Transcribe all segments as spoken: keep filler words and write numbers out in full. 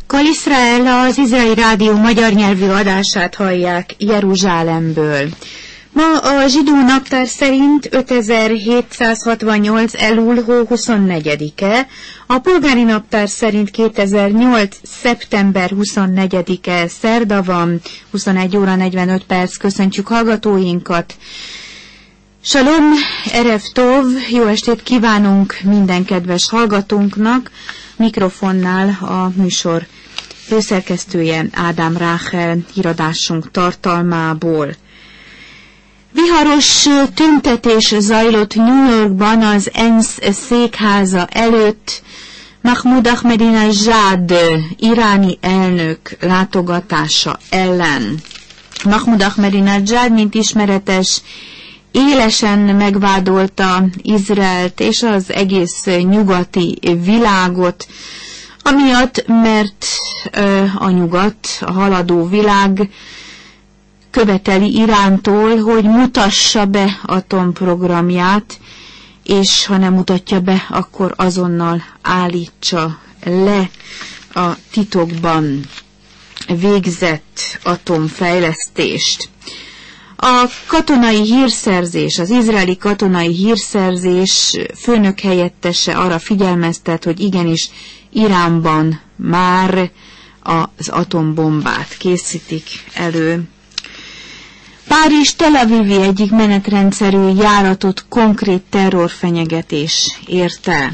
Kol Israel, az Izraeli Rádió magyar nyelvű adását hallják Jeruzsálemből. Ma a zsidó naptár szerint ötezer-hétszázhatvannyolc Elul hó huszonnegyedike, a polgári naptár szerint kétezer-nyolc szeptember huszonnegyedike szerda van, huszonegy óra negyvenöt perc. Köszöntjük hallgatóinkat. Shalom, erev tov, jó estét kívánunk minden kedves hallgatónknak. Mikrofonnál a műsor főszerkesztője Ádám Ráhel, híradásunk tartalmából. Viharos tüntetés zajlott New Yorkban az ENSZ székháza előtt Mahmoud Ahmadinejad iráni elnök látogatása ellen. Mahmoud Ahmadinejad, mint ismeretes, élesen megvádolta Izraelt és az egész nyugati világot, amiatt, mert ö, a nyugat, a haladó világ követeli Irántól, hogy mutassa be atomprogramját, és ha nem mutatja be, akkor azonnal állítsa le a titokban végzett atomfejlesztést. A katonai hírszerzés, az izraeli katonai hírszerzés főnök helyettese arra figyelmeztet, hogy igenis Iránban már az atombombát készítik elő. Párizs Tel Avivi egyik menetrendszerű járatot konkrét terrorfenyegetés érte.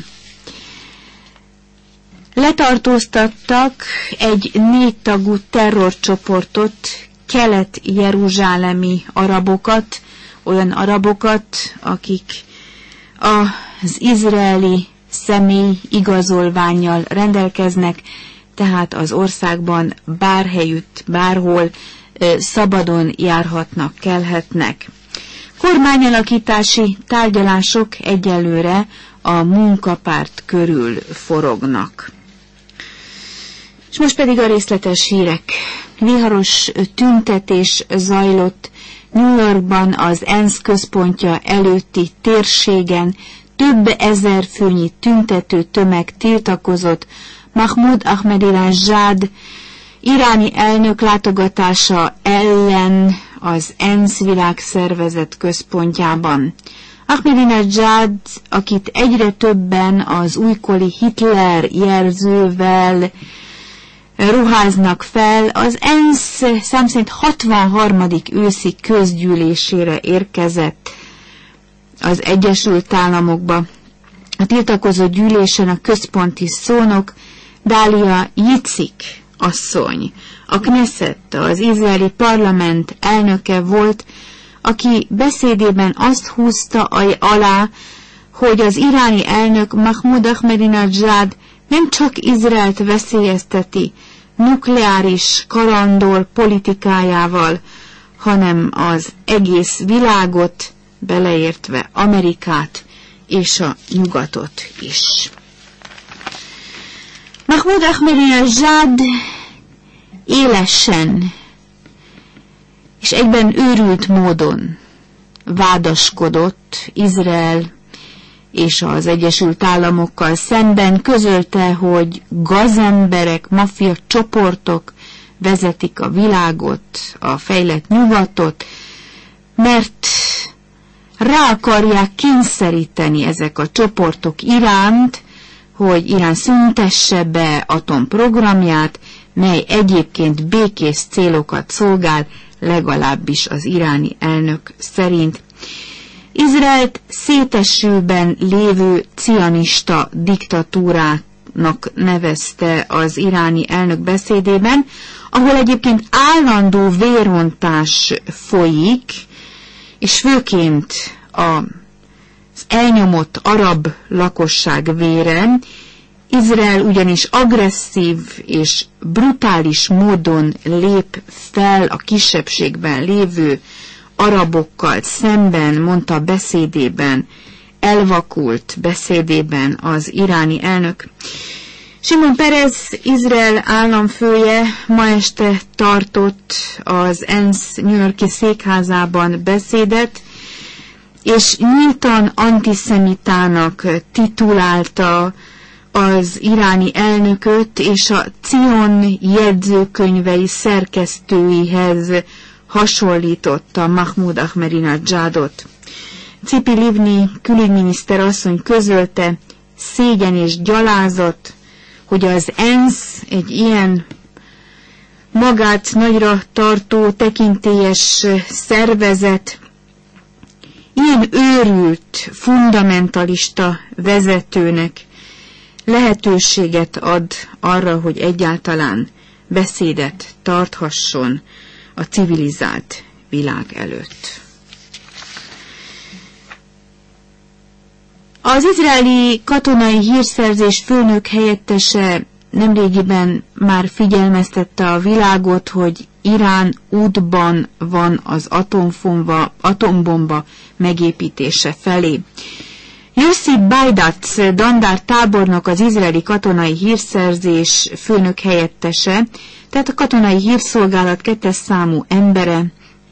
Letartóztattak egy négy tagú terrorcsoportot, kelet-jeruzsálemi arabokat, olyan arabokat, akik az izraeli személy igazolvánnyal rendelkeznek, tehát az országban bárhelyütt, bárhol szabadon járhatnak, kelhetnek. Kormányalakítási tárgyalások egyelőre a munkapárt körül forognak. És most pedig a részletes hírek. Viharos tüntetés zajlott New Yorkban az ENSZ központja előtti térségen. Több ezer főnyi tüntető tömeg tiltakozott Mahmoud Ahmadinejad iráni elnök látogatása ellen az ENSZ világszervezet központjában. Ahmadinejad, akit egyre többen az újkori Hitler jelzővel ruháznak fel, az ENSZ szám szerint hatvanharmadik őszi közgyűlésére érkezett az Egyesült Államokba. A tiltakozó gyűlésen a központi szónok Dália Jicik asszony, a Knesset, az izraeli parlament elnöke volt, aki beszédében azt húzta alá, hogy az iráni elnök Mahmoud Ahmadinejad nem csak Izraelt veszélyezteti nukleáris karandol politikájával, hanem az egész világot, beleértve Amerikát és a nyugatot is. Mahmoud Ahmadinejad élesen és egyben őrült módon vádaskodott Izrael és az Egyesült Államokkal szemben, közölte, hogy gazemberek, maffia csoportok vezetik a világot, a fejlett nyugatot, mert rá akarják kényszeríteni ezek a csoportok Iránt, hogy Irán szüntesse be atomprogramját, mely egyébként békés célokat szolgál, legalábbis az iráni elnök szerint. Izraelt szétesőben lévő cianista diktatúrának nevezte az iráni elnök beszédében, ahol egyébként állandó vérontás folyik, és főként az elnyomott arab lakosság vére. Izrael ugyanis agresszív és brutális módon lép fel a kisebbségben lévő arabokkal szemben, mondta beszédében, elvakult beszédében az iráni elnök. Shimon Peres, Izrael államfője ma este tartott az ENSZ New York-i székházában beszédet, és nyíltan antiszemitának titulálta az iráni elnököt és a Cion jegyzőkönyvei szerkesztőihez hasonlította Mahmoud Ahmadinejadot. Tzipi Livni külügyminiszter asszony közölte, szégyen és gyalázat, hogy az ENSZ egy ilyen magát nagyra tartó tekintélyes szervezet ilyen őrült, fundamentalista vezetőnek lehetőséget ad arra, hogy egyáltalán beszédet tarthasson a civilizált világ előtt. Az izraeli katonai hírszerzés főnök helyettese nemrégiben már figyelmeztette a világot, hogy Irán útban van az atombomba, atombomba megépítése felé. Yossi Baidatz dandár tábornok, az izraeli katonai hírszerzés főnök helyettese, tehát a katonai hírszolgálat kettes számú embere.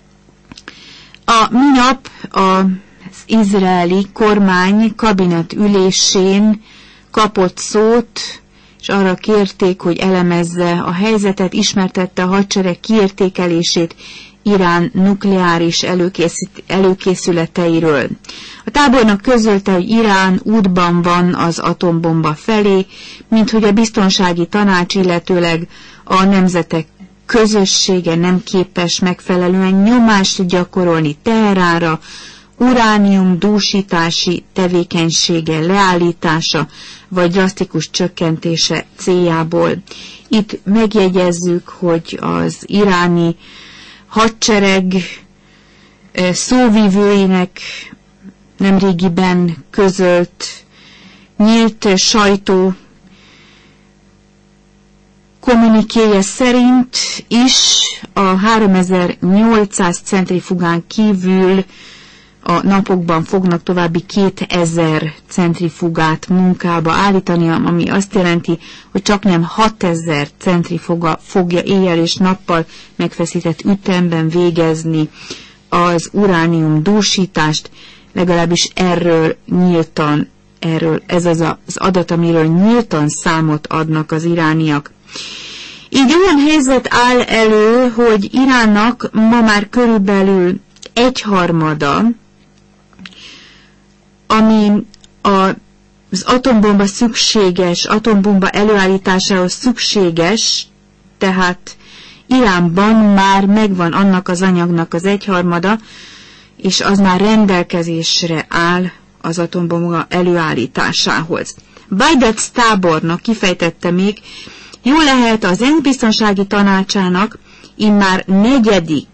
A minap az izraeli kormány kabinet ülésén kapott szót, és arra kérték, hogy elemezze a helyzetet, ismertette a hadsereg kiértékelését Irán nukleáris előkészületeiről. A tábornok közölte, hogy Irán útban van az atombomba felé, mint hogy a biztonsági tanács, illetőleg a nemzetek közössége nem képes megfelelően nyomást gyakorolni Teheránra, uránium dúsítási tevékenysége leállítása vagy drasztikus csökkentése céljából. Itt megjegyezzük, hogy az iráni hadsereg szóvivőinek nemrégiben közölt nyílt sajtó kommunikéje szerint is a háromezer-nyolcszáz centrifugán kívül a napokban fognak további kétezer centrifugát munkába állítani, ami azt jelenti, hogy csaknem hatezer centrifuga fogja éjjel és nappal megfeszített ütemben végezni az uránium dúsítást, legalábbis erről nyíltan, erről, ez az az adat, amiről nyíltan számot adnak az irániak. Így olyan helyzet áll elő, hogy Iránnak ma már körülbelül egyharmada, ami az atombomba szükséges, atombomba előállításához szükséges, tehát Iránban már megvan annak az anyagnak az egyharmada, és az már rendelkezésre áll az atombomba előállításához. Baidatz tábornok kifejtette még, jó lehet az ENSZ biztonsági tanácsának immár negyedik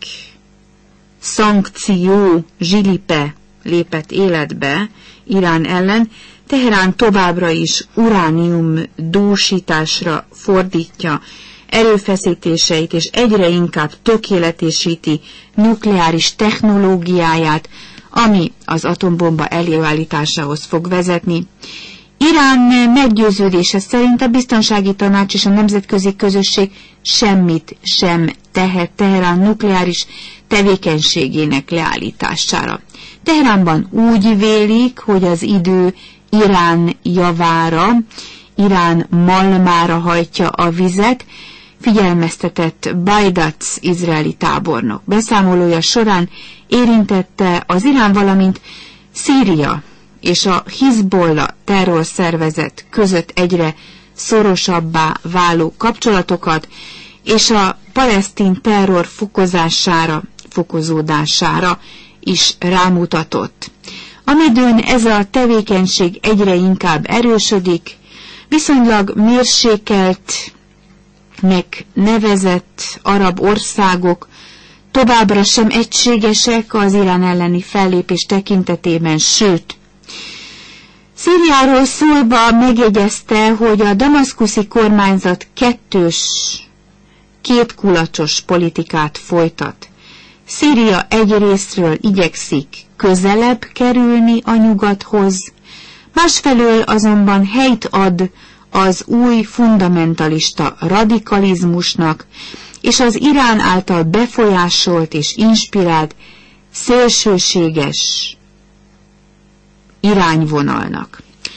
szankció zsilipe lépett életbe Irán ellen, Teherán továbbra is uránium dúsításra fordítja erőfeszítéseit, és egyre inkább tökéletesíti nukleáris technológiáját, ami az atombomba előállításához fog vezetni. Irán meggyőződése szerint a biztonsági tanács és a nemzetközi közösség semmit sem tehet Teherán nukleáris tevékenységének leállítására. Teheránban úgy vélik, hogy az idő Irán javára, Irán malmára hajtja a vizet, figyelmeztetett Baidatz izraeli tábornok. Beszámolója során érintette az Irán, valamint Szíria és a Hizbollah terrorszervezet között egyre szorosabbá váló kapcsolatokat, és a palesztin terror fokozására, fokozódására is rámutatott. Amidőn ez a tevékenység egyre inkább erősödik, viszonylag mérsékeltnek nevezett arab országok továbbra sem egységesek az Irán elleni fellépés tekintetében, sőt, Szíriáról szólva megjegyezte, hogy a damaszkuszi kormányzat kettős, kétkulacsos politikát folytat. Szíria egyrészről igyekszik közelebb kerülni a nyugathoz, másfelől azonban helyt ad az új fundamentalista radikalizmusnak és az Irán által befolyásolt és inspirált szélsőséges irányvonalnak.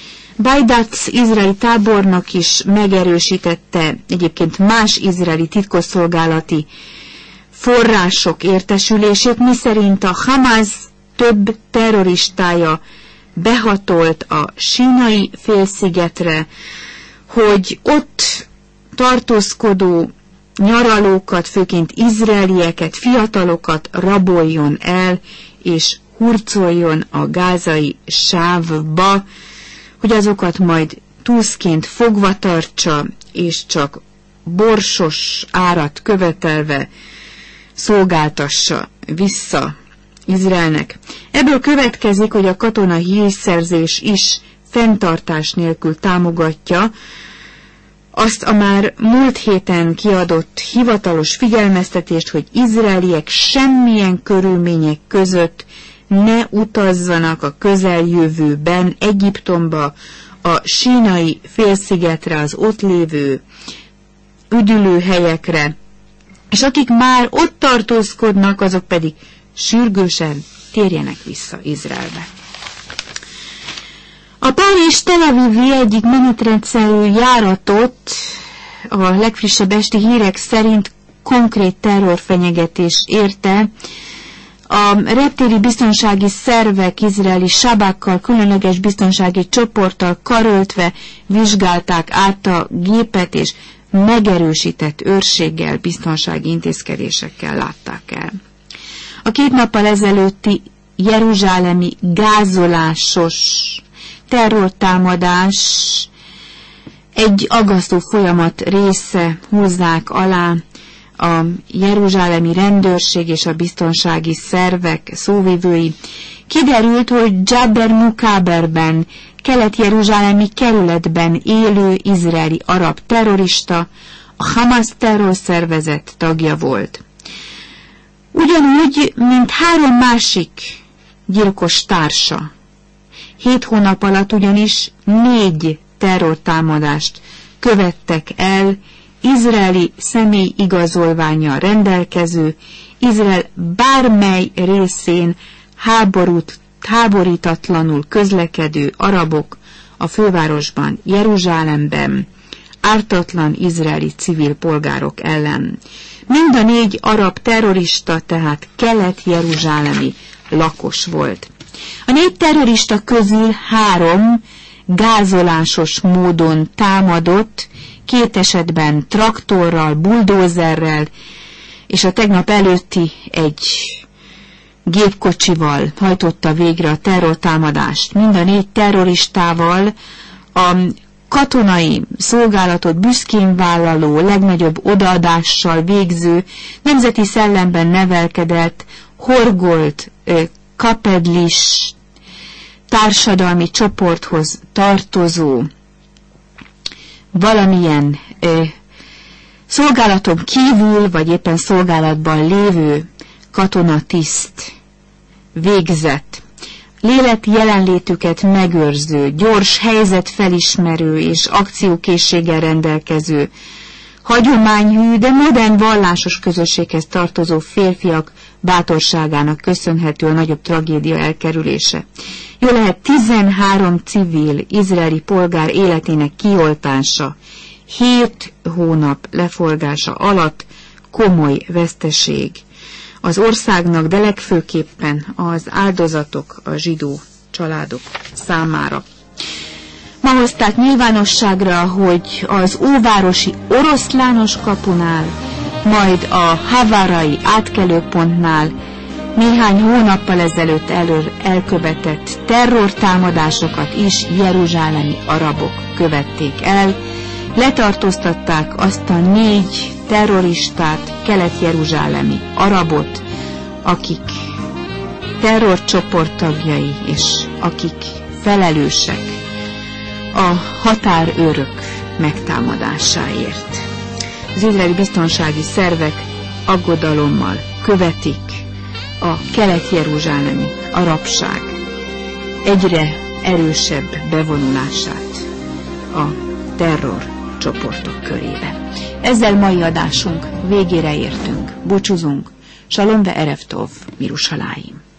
Bajdac izraeli tábornok is megerősítette egyébként más izraeli titkosszolgálati források értesülését, miszerint a Hamas több terroristája behatolt a Sínai félszigetre, hogy ott tartózkodó nyaralókat, főként izraelieket, fiatalokat raboljon el, és hurcoljon a gázai sávba, hogy azokat majd túszként fogva tartsa, és csak borsos árat követelve szolgáltassa vissza Izraelnek. Ebből következik, hogy a katonai hírszerzés is fenntartás nélkül támogatja azt a már múlt héten kiadott hivatalos figyelmeztetést, hogy izraeliek semmilyen körülmények között ne utazzanak a közeljövőben Egyiptomba, a Sínai félszigetre, az ott lévő üdülőhelyekre, és akik már ott tartózkodnak, azok pedig sürgősen térjenek vissza Izraelbe. A Párizs-Tel Avivi egyik menetrendszerű járatot a legfrissebb esti hírek szerint konkrét terrorfenyegetés érte. A reptéri biztonsági szervek izraeli sabákkal, különleges biztonsági csoporttal karöltve vizsgálták át a gépet, és megerősített őrséggel, biztonsági intézkedésekkel látták el. A két nappal ezelőtti jeruzsálemi gázolásos terrortámadás egy aggasztó folyamat része, húzzák alá a jeruzsálemi rendőrség és a biztonsági szervek szóvivői. Kiderült, hogy Jabber Mukaberben, kelet-jeruzsálemi kerületben élő izraeli arab terrorista a Hamas terrorszervezet tagja volt. Ugyanúgy, mint három másik gyilkos társa. Hét hónap alatt ugyanis négy terrortámadást követtek el izraeli személyigazolvánnyal rendelkező, Izrael bármely részén háborút, háborítatlanul közlekedő arabok a fővárosban, Jeruzsálemben, ártatlan izraeli civil polgárok ellen. Mind a négy arab terrorista tehát kelet-jeruzsálemi lakos volt. A négy terrorista közül három gázolásos módon támadott, két esetben traktorral, buldózerrel, és a tegnap előtti egy gépkocsival hajtotta végre a terrortámadást. Mind a négy terroristával a katonai szolgálatot büszkén vállaló, legnagyobb odaadással végző, nemzeti szellemben nevelkedett, horgolt, kapedlis társadalmi csoporthoz tartozó, valamilyen ö, szolgálaton kívül, vagy éppen szolgálatban lévő katonatiszt végzett, lélek jelenlétüket megőrző, gyors helyzetfelismerő és akciókészséggel rendelkező, hagyományhű, de modern vallásos közösséghez tartozó férfiak bátorságának köszönhető a nagyobb tragédia elkerülése. Jó lehet tizenhárom civil izraeli polgár életének kioltása, hét hónap leforgása alatt komoly veszteség az országnak, de legfőképpen az áldozatok, a zsidó családok számára. Ma hozták nyilvánosságra, hogy az óvárosi oroszlános kapunál, majd a havárai átkelőpontnál néhány hónappal ezelőtt elől elkövetett terrortámadásokat is jeruzsálemi arabok követték el. Letartóztatták azt a négy terroristát, kelet-jeruzsálemi arabot, akik terrorcsoport tagjai, és akik felelősek a határőrök megtámadásáért. Az izraeli biztonsági szervek aggodalommal követik a kelet-jeruzsálemi arabság egyre erősebb bevonulását a terrorcsoportok körébe. Ezzel mai adásunk végére értünk. Búcsúzunk. Shalom ve erev tov, Mirushalayim.